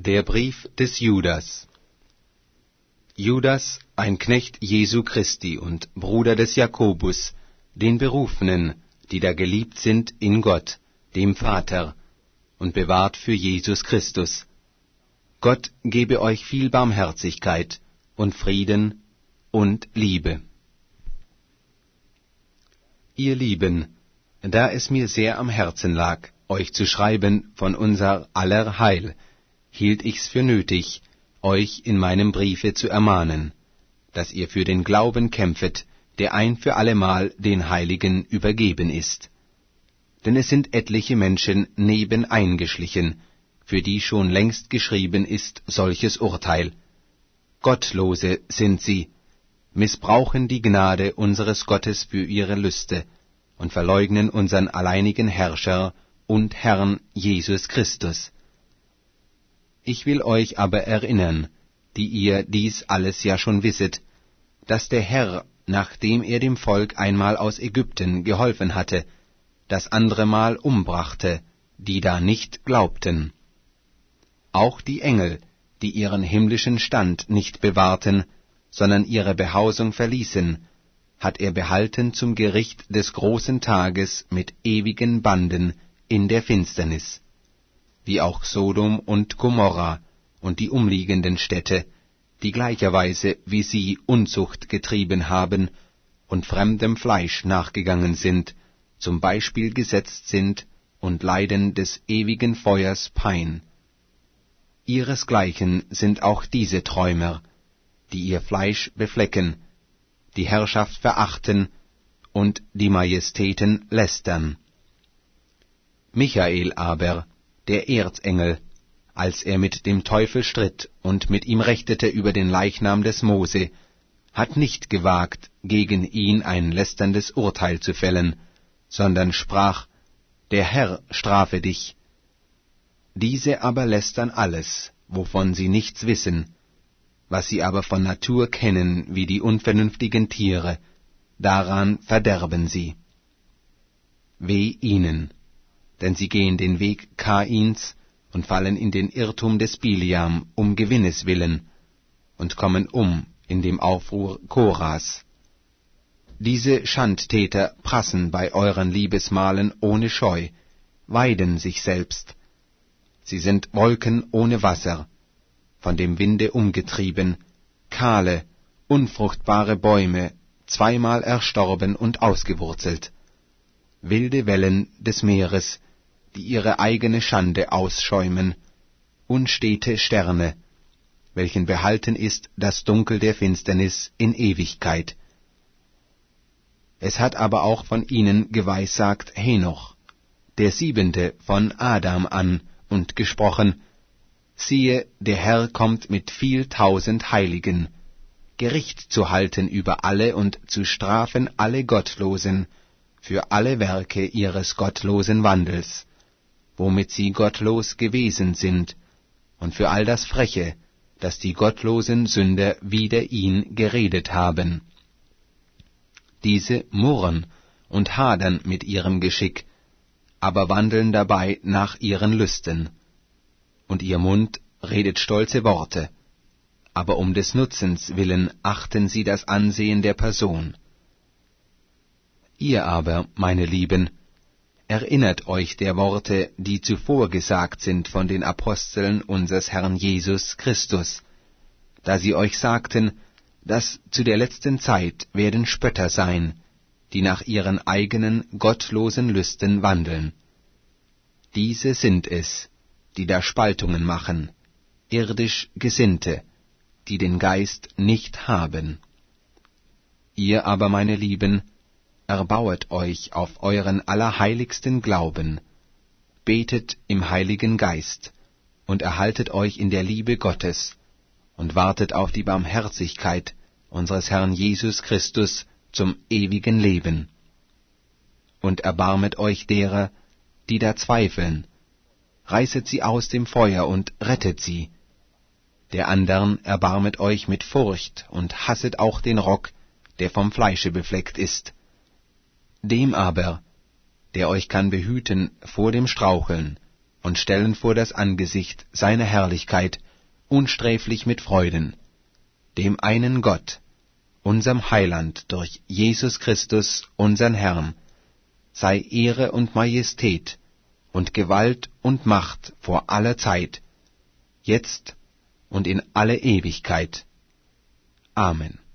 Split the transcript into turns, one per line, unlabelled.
Der Brief des Judas. Judas, ein Knecht Jesu Christi und Bruder des Jakobus, den Berufenen, die da geliebt sind in Gott, dem Vater, und bewahrt für Jesus Christus. Gott gebe euch viel Barmherzigkeit und Frieden und Liebe. Ihr Lieben, da es mir sehr am Herzen lag, euch zu schreiben von unser aller Heil, hielt ich's für nötig, euch in meinem Briefe zu ermahnen, dass ihr für den Glauben kämpfet, der ein für allemal den Heiligen übergeben ist. Denn es sind etliche Menschen nebeneingeschlichen, für die schon längst geschrieben ist solches Urteil. Gottlose sind sie, missbrauchen die Gnade unseres Gottes für ihre Lüste und verleugnen unseren alleinigen Herrscher und Herrn Jesus Christus. Ich will euch aber erinnern, die ihr dies alles ja schon wisset, dass der Herr, nachdem er dem Volk einmal aus Ägypten geholfen hatte, das andere Mal umbrachte, die da nicht glaubten. Auch die Engel, die ihren himmlischen Stand nicht bewahrten, sondern ihre Behausung verließen, hat er behalten zum Gericht des großen Tages mit ewigen Banden in der Finsternis, wie auch Sodom und Gomorra und die umliegenden Städte, die gleicherweise wie sie Unzucht getrieben haben und fremdem Fleisch nachgegangen sind, zum Beispiel gesetzt sind und leiden des ewigen Feuers Pein. Ihresgleichen sind auch diese Träumer, die ihr Fleisch beflecken, die Herrschaft verachten und die Majestäten lästern. Michael aber, der Erzengel, als er mit dem Teufel stritt und mit ihm rechtete über den Leichnam des Mose, hat nicht gewagt, gegen ihn ein lästerndes Urteil zu fällen, sondern sprach, der Herr strafe dich. Diese aber lästern alles, wovon sie nichts wissen, was sie aber von Natur kennen wie die unvernünftigen Tiere, daran verderben sie. Weh ihnen, denn sie gehen den Weg Kains und fallen in den Irrtum des Biliam um Gewinnes willen und kommen in dem Aufruhr Koras. Diese Schandtäter prassen bei euren Liebesmahlen ohne Scheu, weiden sich selbst. Sie sind Wolken ohne Wasser, von dem Winde umgetrieben, kahle, unfruchtbare Bäume, zweimal erstorben und ausgewurzelt, wilde Wellen des Meeres, die ihre eigene Schande ausschäumen, unstete Sterne, welchen behalten ist das Dunkel der Finsternis in Ewigkeit. Es hat aber auch von ihnen geweissagt Henoch, der 7. von Adam an, und gesprochen, siehe, der Herr kommt mit viel tausend Heiligen, Gericht zu halten über alle und zu strafen alle Gottlosen für alle Werke ihres gottlosen Wandels, womit sie gottlos gewesen sind, und für all das Freche, das die gottlosen Sünder wider ihn geredet haben. Diese murren und hadern mit ihrem Geschick, aber wandeln dabei nach ihren Lüsten. Und ihr Mund redet stolze Worte, aber um des Nutzens willen achten sie das Ansehen der Person. Ihr aber, meine Lieben, erinnert euch der Worte, die zuvor gesagt sind von den Aposteln unseres Herrn Jesus Christus, da sie euch sagten, dass zu der letzten Zeit werden Spötter sein, die nach ihren eigenen gottlosen Lüsten wandeln. Diese sind es, die da Spaltungen machen, irdisch Gesinnte, die den Geist nicht haben. Ihr aber, meine Lieben, erbauet euch auf euren allerheiligsten Glauben, betet im Heiligen Geist und erhaltet euch in der Liebe Gottes und wartet auf die Barmherzigkeit unseres Herrn Jesus Christus zum ewigen Leben. Und erbarmet euch derer, die da zweifeln, reißet sie aus dem Feuer und rettet sie. Der andern erbarmet euch mit Furcht und hasset auch den Rock, der vom Fleische befleckt ist. Dem aber, der euch kann behüten vor dem Straucheln und stellen vor das Angesicht seiner Herrlichkeit unsträflich mit Freuden, dem einen Gott, unserem Heiland durch Jesus Christus, unsern Herrn, sei Ehre und Majestät und Gewalt und Macht vor aller Zeit, jetzt und in alle Ewigkeit. Amen.